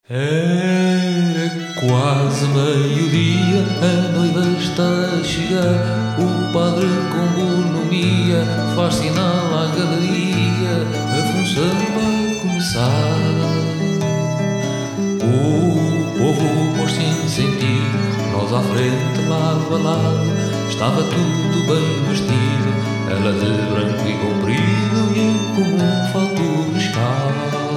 Era quase meio-dia, a noiva está a chegar. O padre com bonomia faz sinal à galeria. A função vai começar. O povo pôs-se em sentido, nós à frente, lado a lado. Estava tudo bem vestido, ela de branco e comprido e eu como um falto pescado.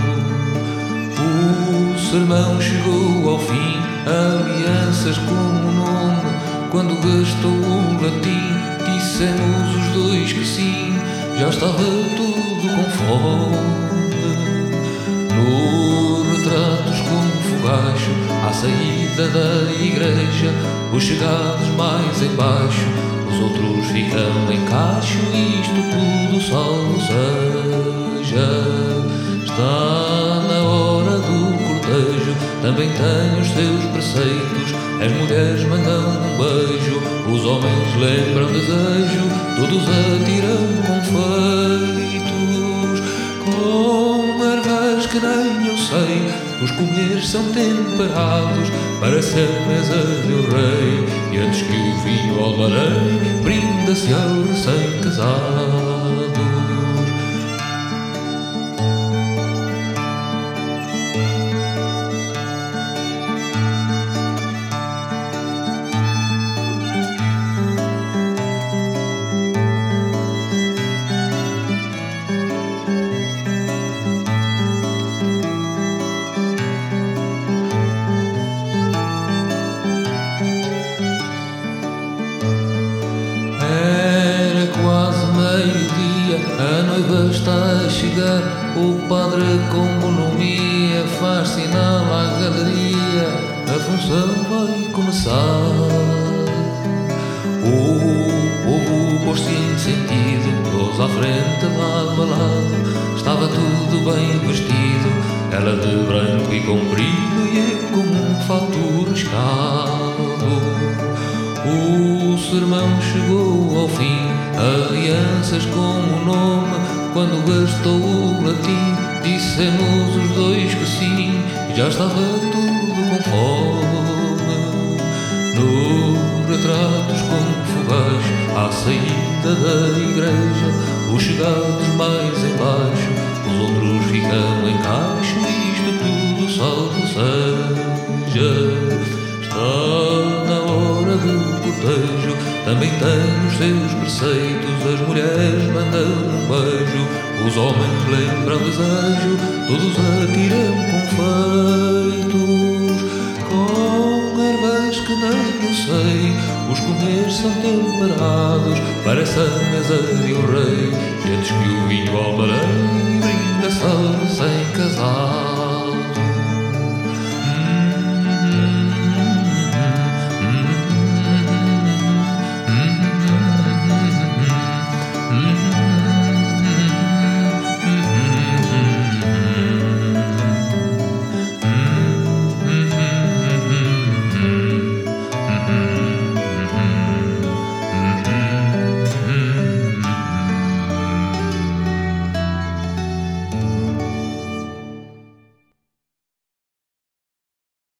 O sermão chegou ao fim, alianças com o nome. Quando gastou o latim, dissemos os dois que sim. Já estava tudo com fome. No retratos com fogacho, à saída da igreja, os chegados mais embaixo, os outros ficam em cacho. Isto tudo salvo seja. Está na hora do cortejo, também tem os seus preceitos. As mulheres mandam um beijo, os homens lembram desejo. Todos atiram confeitos com ervas que nem eu sei. Os comeres são temperados para ser mesa do rei. E antes que o vinho albarei, brinda-se ao recém-casado. A noiva está a chegar, o padre com bonomia faz sinal à galeria. A função vai começar. O povo pôs-se em sentido, todos à frente, lado a lado. Estava tudo bem vestido, ela de branco e comprido e eu como um falto pescado. O sermão chegou ao fim, alianças com o nome. Quando gastou o latim, dissemos os dois que sim. Já estava tudo com fome. No retratos com fogais, à saída da igreja, os chegados mais embaixo, os outros ficam em cacho. Isto tudo salvo seja. Está na hora do cortejo, também tem os seus preceitos. As mulheres mandam um beijo, os homens lembram desejo. Todos atiram confeitos com ervas que nem eu sei. Os comeres são temperados para essa mesa de um rei. E antes que o vinho albarei,